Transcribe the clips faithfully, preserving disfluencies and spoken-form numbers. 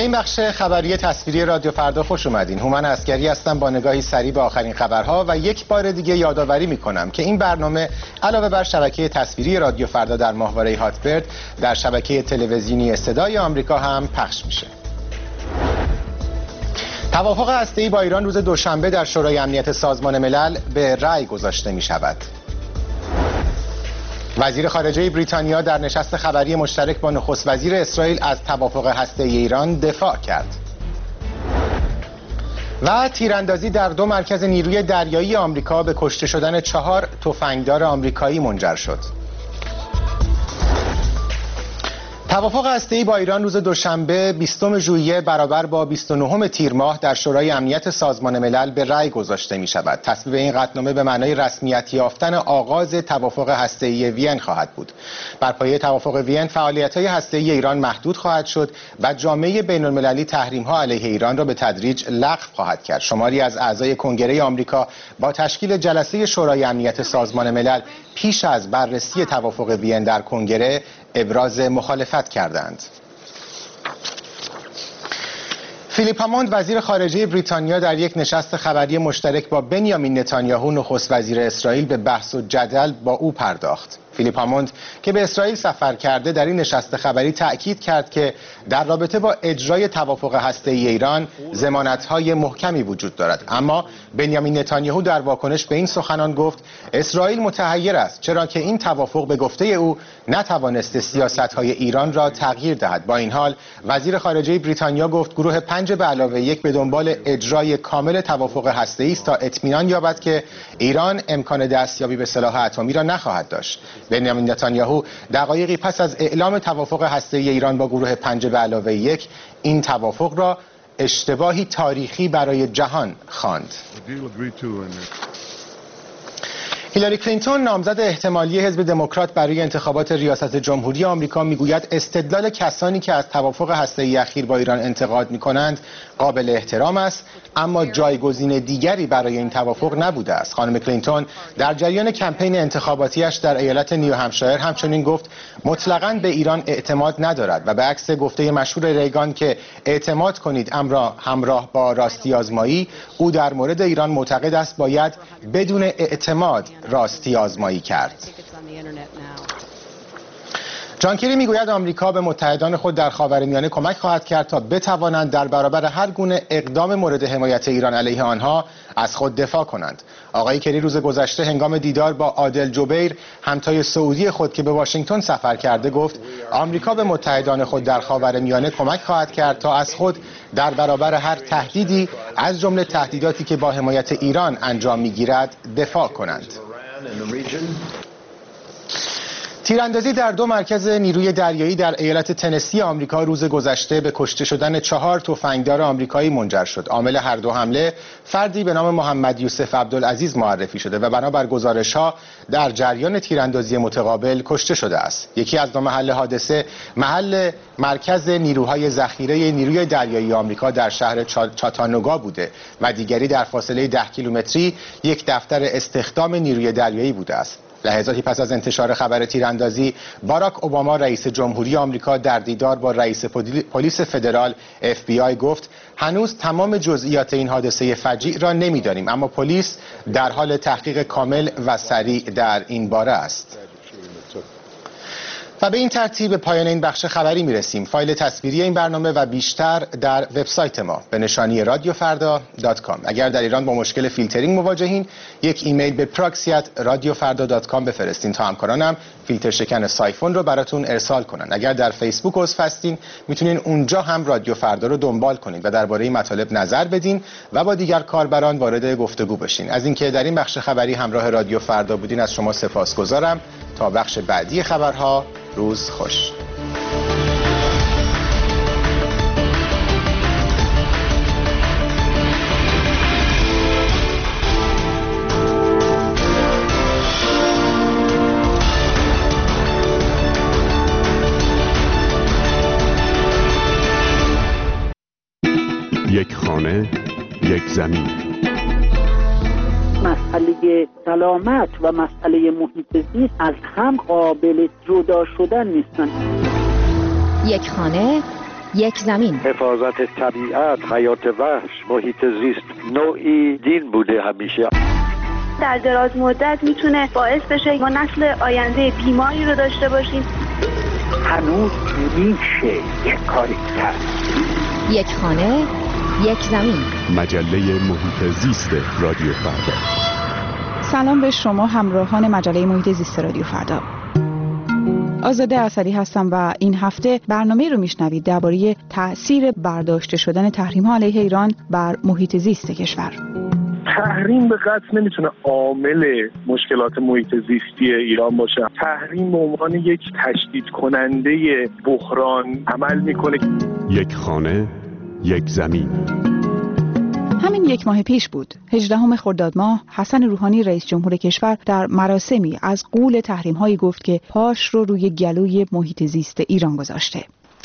این بخش خبری تصویری رادیو فردا خوش اومدین. هومن عسگری هستم با نگاهی سریع به آخرین خبرها و یک بار دیگه یادآوری میکنم که این برنامه علاوه بر شبکه تصویری رادیو فردا در ماهواره هاتبرد در شبکه تلویزیونی صدای آمریکا هم پخش میشه. توافق هسته‌ای با ایران روز دوشنبه در شورای امنیت سازمان ملل به رأی گذاشته می شود. وزیر خارجه بریتانیا در نشست خبری مشترک با نخست وزیر اسرائیل از توافق هسته‌ای ایران دفاع کرد. و تیراندازی در دو مرکز نیروی دریایی آمریکا به کشته شدن چهار تفنگدار آمریکایی منجر شد. توافق هسته‌ای با ایران روز دوشنبه بیستم ژوئیه برابر با بیست و نهم تیر ماه در شورای امنیت سازمان ملل به رأی گذاشته می شود. تصویب این قطعنامه به معنای رسمیت یافتن آغاز توافق هسته‌ای وین خواهد بود. بر پایه توافق وین فعالیت‌های هسته‌ای ایران محدود خواهد شد و جامعه بین‌المللی تحریم‌ها علیه ایران را به تدریج لغو خواهد کرد. شماری از اعضای کنگره آمریکا با تشکیل جلسه شورای امنیت سازمان ملل پیش از بررسی توافق وین در کنگره ابراز مخالفت کردند. فیلیپ هاموند وزیر خارجه بریتانیا در یک نشست خبری مشترک با بنیامین نتانیاهو نخست وزیر اسرائیل به بحث و جدل با او پرداخت. فیلیپ هاموند که به اسرائیل سفر کرده در این نشست خبری تأکید کرد که در رابطه با اجرای توافق هسته‌ای ایران ضمانت‌های محکمی وجود دارد، اما بنیامین نتانیاهو در واکنش به این سخنان گفت اسرائیل متحیر است چرا که این توافق به گفته او نتوانسته سیاست‌های ایران را تغییر دهد. با این حال وزیر خارجه بریتانیا گفت گروه پنج به علاوه یک به دنبال اجرای کامل توافق هسته‌ای است تا اطمینان یابد که ایران امکان دستیابی به سلاح اتمی را نخواهد داشت. بنیامین نتانیاهو دقایقی پس از اعلام توافق هسته‌ای ایران با گروه پنج به علاوه یک این توافق را اشتباهی تاریخی برای جهان خواند. هیلاری کلینتون نامزد احتمالی حزب دموکرات برای انتخابات ریاست جمهوری آمریکا میگوید استدلال کسانی که از توافق هسته‌ای اخیر با ایران انتقاد میکنند قابل احترام است، اما جایگزین دیگری برای این توافق نبوده است. خانم کلینتون در جریان کمپین انتخاباتیش در ایالت نیو همشایر همچنین گفت مطلقاً به ایران اعتماد ندارد و به عکس گفته مشهور ریگان که اعتماد کنید امرا همراه با راستی آزمایی، او در مورد ایران معتقد است باید بدون اعتماد راستی آزمایی کرد. جان کری میگوید آمریکا به متحدان خود در خاورمیانه کمک خواهد کرد تا بتوانند در برابر هر گونه اقدام مورد حمایت ایران علیه آنها از خود دفاع کنند. آقای کری روز گذشته هنگام دیدار با عادل جبیر همتای سعودی خود که به واشنگتن سفر کرده گفت آمریکا به متحدان خود در خاورمیانه کمک خواهد کرد تا از خود در برابر هر تهدیدی از جمله تهدیداتی که با حمایت ایران انجام میگیرد دفاع کنند. تیراندازی در دو مرکز نیروی دریایی در ایالت تنسی آمریکا روز گذشته به کشته شدن چهار تفنگدار آمریکایی منجر شد. عامل هر دو حمله فردی به نام محمد یوسف عبدالعزیز معرفی شده و بنابر گزارش‌ها در جریان تیراندازی متقابل کشته شده است. یکی از دو محل حادثه محل مرکز نیروهای ذخیره نیروی دریایی آمریکا در شهر چاتانوگا بوده و دیگری در فاصله ده کیلومتری یک دفتر استخدام نیروی دریایی بوده است. لحظاتی پس از انتشار خبر تیراندازی، باراک اوباما رئیس جمهوری آمریکا در دیدار با رئیس پلیس فدرال اف بی آی گفت هنوز تمام جزئیات این حادثه فجیع را نمی‌دانیم، اما پلیس در حال تحقیق کامل و سریع در این باره است. و به این ترتیب به پایان این بخش خبری میرسیم. فایل تصویری این برنامه و بیشتر در وبسایت ما به نشانی رادیو فردا دات کام. اگر در ایران با مشکل فیلترینگ مواجهین، یک ایمیل به پراکسی ات رادیو فردا دات کام بفرستین تا همکارانم فیلتر شکن سایفون رو براتون ارسال کنن. اگر در فیسبوک عضو هستین، میتونین اونجا هم رادیو فردا رو دنبال کنید و درباره این مطالب نظر بدین و با دیگر کاربران وارد گفتگو بشین. از اینکه در این بخش خبری همراه رادیو فردا بودین از شما سپاسگزارم. تا بخش بعدی خبرها، روز خوش. یک خانه، یک زمین. مسئله سلامت و مسئله محیط زیست از هم قابل جدا شدن نیستن. یک خانه، یک زمین. حفاظت طبیعت، حیات وحش، محیط زیست نوعی دین بوده همیشه. در دراز مدت میتونه باعث بشه ما نسل آینده بیماری رو داشته باشیم. هنوز میشه یک کاری کرد. یک خانه، یک زمین. مجله محیط زیست رادیو فردا. سلام به شما همراهان مجله محیط زیست رادیو فردا. آزاده اسدی هستم و این هفته برنامه رو میشنوید درباره تأثیر برداشته شدن تحریم‌ها علیه ایران بر محیط زیست کشور. تحریم به قطع نمیتونه عامل مشکلات محیط زیستی ایران باشه. تحریم به عنوان یک تشدید کننده بحران عمل میکنه. یک خانه، یک زمین. همین یک ماه پیش بود، هجدهم خرداد ماه، حسن روحانی رئیس جمهور کشور در مراسمی از غول تحریم‌هایی گفت که پاش رو روی گلوی محیط زیست ایران گذاشته.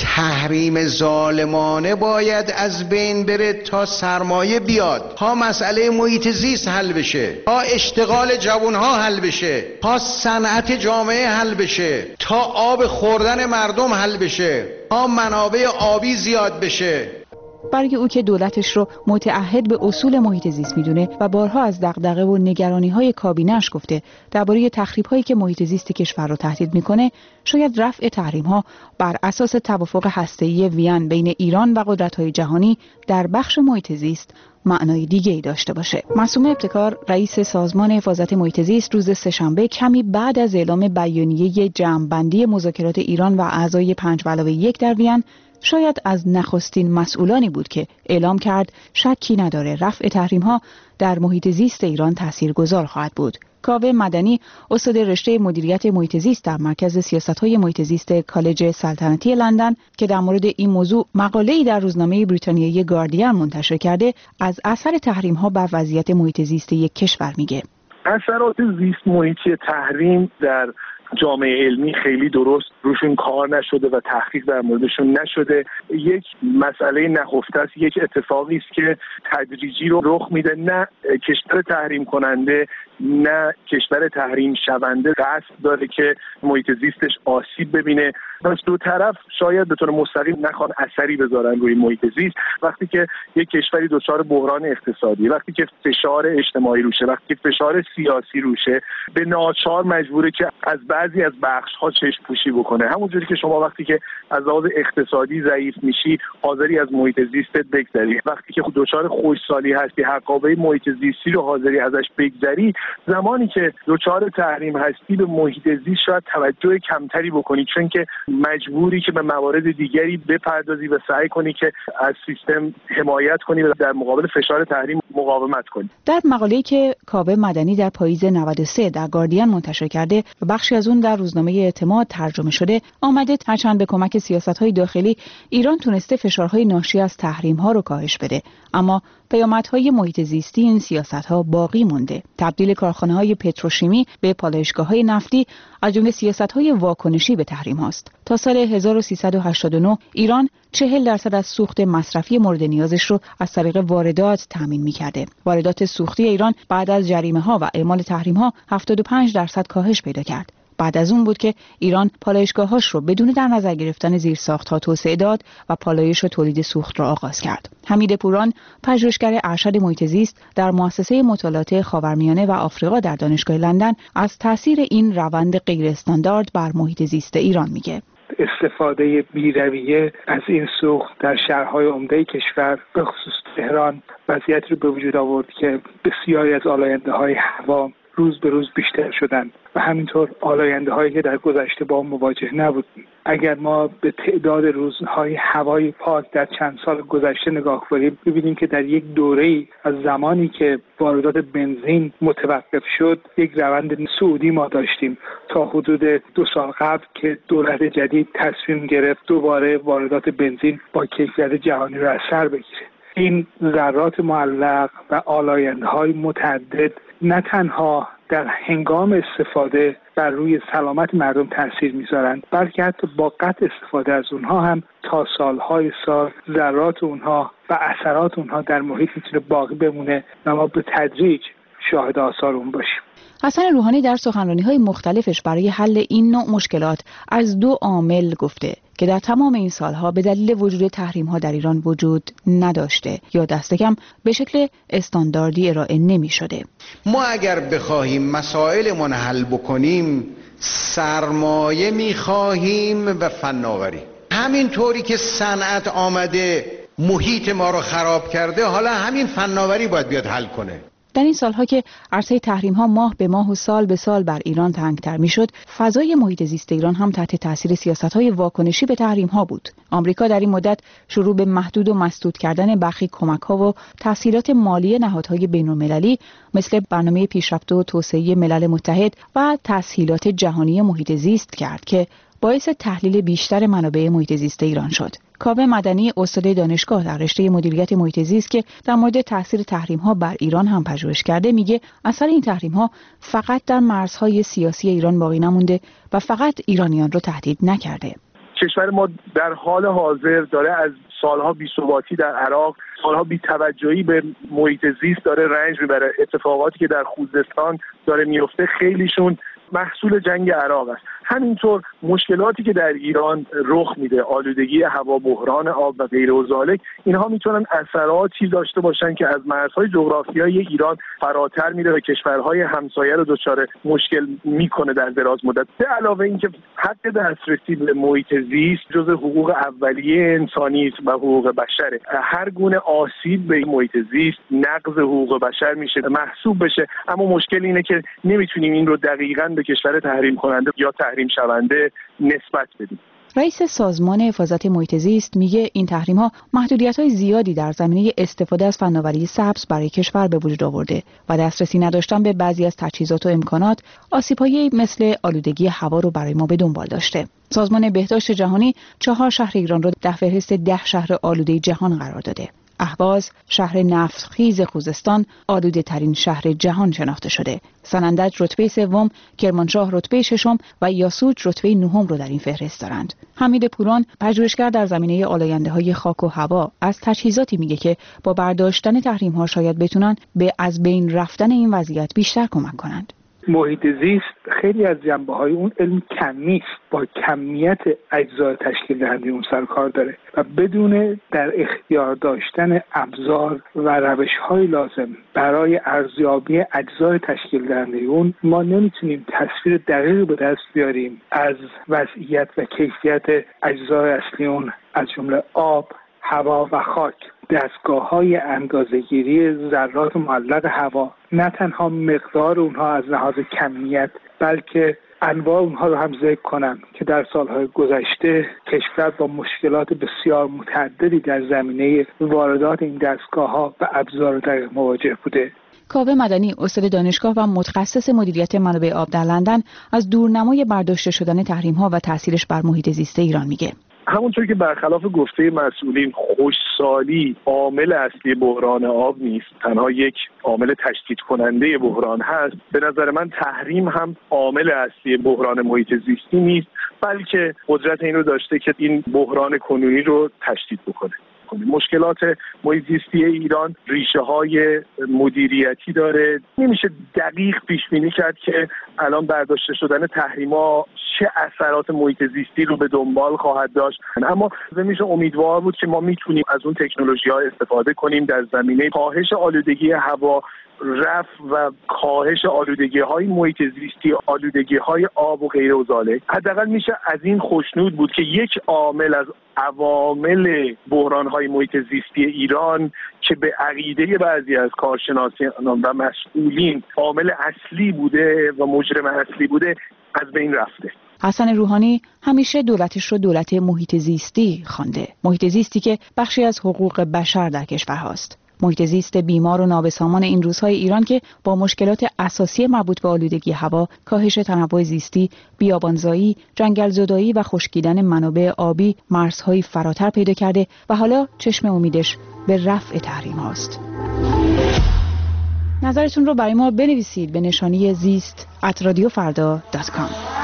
تحریم ظالمانه باید از بین بره تا سرمایه بیاد، تا مسئله محیط زیست حل بشه، تا اشتغال جوانها حل بشه، تا صنعت جامعه حل بشه، تا آب خوردن مردم حل بشه، تا منابع آبی زیاد بشه. برای او که دولتش رو متعهد به اصول محیط زیست میدونه و بارها از دغدغه و نگرانی‌های کابینه‌اش گفته درباره تخریب‌هایی که محیط زیست کشور رو تهدید میکنه، شاید رفع تحریم‌ها بر اساس توافق هسته‌ای وین بین ایران و قدرت‌های جهانی در بخش محیط زیست معنای دیگه‌ای داشته باشه. معصومه ابتکار، رئیس سازمان حفاظت محیط زیست، روز سه‌شنبه کمی بعد از اعلام بیانیه جمع‌بندی مذاکرات ایران و اعضای پنج به علاوه یک در وین، شاید از نخستین مسئولانی بود که اعلام کرد شکی نداره رفع تحریم‌ها در محیط زیست ایران تاثیرگذار خواهد بود. کاوه مدنی، استاد رشته مدیریت محیط زیست در مرکز سیاست‌های محیط زیست کالج سلطنتی لندن که در مورد این موضوع مقاله‌ای در روزنامه بریتانیایی گاردین منتشر کرده، از اثر تحریم‌ها بر وضعیت محیط زیست یک کشور میگه. اثرات زیست محیطی تحریم در جامعه علمی خیلی درست روشون کار نشده و تحقیق در موردشون نشده. یک مسئله نهفته است، یک اتفاقی است که تدریجی رو رخ میده. نه کشور تحریم کننده نه کشور تحریم شونده قصد داره که محیط زیستش آسیب ببینه. پس دو طرف شاید به طور مستقیم نخوان اثری بذارن روی محیط زیست. وقتی که یک کشوری دچار بحران اقتصادی، وقتی که فشار اجتماعی روشه، وقتی که فشار سیاسی روشه، به ناچار مجبوره که از بعضی از بخش‌ها چشم پوشی بکنه. همونجوری که شما وقتی که از لحاظ اقتصادی ضعیف میشی، حاضری از محیط زیستت بگذری. وقتی که دچار خشکسالی هستی، حقابه محیط زیستی رو حاضری ازش بگذری. زمانی که دچار تحریم هستی به محیط زیست شاید توجه کمتری بکنی، چون که مجبوری که به موارد دیگری بپردازی و سعی کنی که از سیستم حمایت کنی و در مقابل فشار تحریم مقاومت کنی. در مقاله‌ای که کاوه مدنی در پاییز نود و سه در گاردین منتشر کرده و بخشی از اون در روزنامه اعتماد ترجمه شده، آمده هرچند به کمک سیاست‌های داخلی ایران تونسته فشارهای ناشی از تحریم‌ها رو کاهش بده، اما پیامدهای محیط زیستی این سیاست‌ها باقی مونده. تبدیل کارخانه‌های پتروشیمی به پالایشگاه‌های نفتی از جمله سیاست‌های واکنشی به تحریم هاست. تا سال هزار و سیصد و هشتاد و نه ایران چهل درصد از سوخت مصرفی مورد نیازش رو از طریق واردات تامین می‌کرده. واردات سوختی ایران بعد از جریمه‌ها و اعمال تحریم‌ها هفتاد و پنج درصد کاهش پیدا کرد. بعد از اون بود که ایران پالایشگاه‌هاش رو بدون در نظر گرفتن زیرساخت‌ها توسعه داد و پالایش و تولید سوخت را آغاز کرد. حمید پوران، پژوهشگر ارشد محیط زیست در مؤسسه مطالعات خاورمیانه و آفریقا در دانشگاه لندن، از تاثیر این روند غیر استاندارد بر محیط زیست ایران میگه. استفاده بی‌رویه از این سوخت در شهرهای عمده کشور به خصوص تهران وضعیت رو به وجود آورد که بسیاری از آلاینده‌های هوا روز به روز بیشتر شدن و همینطور آلاینده هایی که در گذشته با مواجه نبودیم. اگر ما به تعداد روزهای هوای پاک در چند سال گذشته نگاه کنیم، ببینیم که در یک دوره‌ای از زمانی که واردات بنزین متوقف شد، یک روند صعودی ما داشتیم تا حدود دو سال قبل که دولت جدید تصمیم گرفت دوباره واردات بنزین با کیفیت جهانی را از سر بگیره. این ذرات معلق و آلاینده‌های متعدد نه تنها در هنگام استفاده بر روی سلامت مردم تاثیر میذارند، بلکه حتی با قطع استفاده از اونها هم تا سالهای سال ذرات اونها و اثرات اونها در محیط میتونه باقی بمونه و ما به تدریج شاهد آثار اون باشیم. حسن روحانی در سخنرانی‌های مختلفش برای حل این نوع مشکلات از دو عامل گفته که در تمام این سالها به دلیل وجود تحریم‌ها در ایران وجود نداشته یا دست کم به شکل استانداردی ارائه نمی‌شده. ما اگر بخواهیم مسائلمون حل بکنیم سرمایه می‌خواهیم و فناوری. همینطوری که صنعت آمده محیط ما رو خراب کرده، حالا همین فناوری باید بیاد حل کنه. در این سالها که عرصه تحریم‌ها ماه به ماه و سال به سال بر ایران تنگ‌تر می‌شد، فضای محیط زیست ایران هم تحت تاثیر سیاست‌های واکنشی به تحریم‌ها بود. آمریکا در این مدت شروع به محدود و مسدود کردن برخی کمک‌ها و تسهیلات مالی نهادهای بین‌المللی مثل برنامه پیشرفت و توسعه ملل متحد و تسهیلات جهانی محیط زیست کرد که باعث تحلیل بیشتر منابع محیط زیست ایران شد. کاوه مدنی استاد دانشگاه در رشته مدیریت محیط زیست که در مورد تاثیر تحریم‌ها بر ایران هم پژوهش کرده میگه اثر این تحریم‌ها فقط در مرزهای سیاسی ایران باقی نمونده و فقط ایرانیان رو تهدید نکرده. کشور ما در حال حاضر داره از سالها بی‌ثباتی در عراق، سالها بی‌توجهی به محیط زیست داره رنج میبره. اتفاقاتی که در خوزستان داره میفته خیلیشون محصول جنگ عراق است. همینطور مشکلاتی که در ایران رخ میده، آلودگی هوا، بحران آب و غیره و ذالک، اینها میتونن اثراتی داشته باشن که از مرزهای جغرافیایی ایران فراتر میره و کشورهای همسایه رو دچار مشکل میکنه در دراز مدت. به علاوه اینکه حق دسترسی به محیط زیست جزء حقوق اولیه انسانی است و حقوق بشره. هر گونه آسیب به محیط زیست نقض حقوق بشر میشه محسوب بشه، اما مشکل اینه که نمیتونیم این رو دقیقاً به کشور تحریم کننده یا تحریم شونده نسبت بدیم. رئیس سازمان حفاظت محیط زیست میگه این تحریم‌ها محدودیت‌های زیادی در زمینه استفاده از فناوری سبز برای کشور به وجود آورده و دسترسی نداشتن به بعضی از تجهیزات و امکانات آسیب‌هایی مثل آلودگی هوا رو برای ما به دنبال داشته. سازمان بهداشت جهانی چهار شهر ایران رو در فهرست ده شهر آلوده جهان قرار داده. اهواز، شهر نفتخیز خوزستان، آلوده ترین شهر جهان شناخته شده. سنندج رتبه سوم، کرمانشاه رتبه ششم و یاسوج رتبه نهم رو در این فهرست دارند. حمید پوران، پژوهشگر در زمینه آلاینده‌های خاک و هوا، از تجهیزاتی میگه که با برداشتن تحریم‌ها شاید بتونن به از بین رفتن این وضعیت بیشتر کمک کنند. محیط زیست خیلی از جنبه‌های اون علم کمی است، با کمیت اجزای تشکیل دهنده اون سر کار داره و بدون در اختیار داشتن ابزار و روش‌های لازم برای ارزیابی اجزای تشکیل دهنده اون ما نمیتونیم تصویر دقیقی به دست بیاریم از وضعیت و کیفیت اجزای اصلی اون، از جمله آب، هوا و خاک. دستگاه‌های اندازه‌گیری ذرات معلق هوا نه تنها مقدار اونها از لحاظ کمیت بلکه انواع اونها رو هم ذکر کنم که در سالهای گذشته کشور با مشکلات بسیار متعددی در زمینه واردات این دستگاه‌ها و ابزار دقیق مواجه بوده. کاوه مدنی استاد دانشگاه و متخصص مدیریت منابع آب در لندن از دورنمای برداشته شدن تحریم‌ها و تاثیرش بر محیط زیست ایران میگه. همونطور که برخلاف گفته مسئولین خشکسالی عامل اصلی بحران آب نیست، تنها یک عامل تشدید کننده بحران هست. به نظر من تحریم هم عامل اصلی بحران محیط زیستی نیست، بلکه قدرت این رو داشته که این بحران کنونی رو تشدید بکنه. مشکلات محیط زیستی ایران ریشه های مدیریتی داره. نمیشه دقیق پیش بینی کرد که الان برداشته شدن تحریم‌ها چه اثرات محیط زیستی رو به دنبال خواهد داشت، اما میشه امیدوار بود که ما میتونیم از اون تکنولوژی‌ها استفاده کنیم در زمینه کاهش آلودگی هوا، رفع و کاهش آلودگی‌های محیط زیستی، آلودگی‌های آب و غیره و ذالک. حداقل میشه از این خوشنود بود که یک عامل از عوامل بحران‌های محیط زیستی ایران که به عقیده بعضی از کارشناسان و مسئولین عامل اصلی بوده و مجرم اصلی بوده از بین رفته. حسن روحانی همیشه دولتش رو دولت محیط زیستی خوانده. محیط زیستی که بخشی از حقوق بشر در کشور هاست. محیط زیست بیمار و نابسامان این روزهای ایران که با مشکلات اساسی مربوط به آلودگی هوا، کاهش تنوع زیستی، بیابانزایی، جنگل زدایی و خشکیدن منابع آبی مرزهای فراتر پیدا کرده و حالا چشم امیدش به رفع تحریم هاست. نظرتون رو برای ما بنویسید به نشانی زیست ات رادیو فردا دات کام.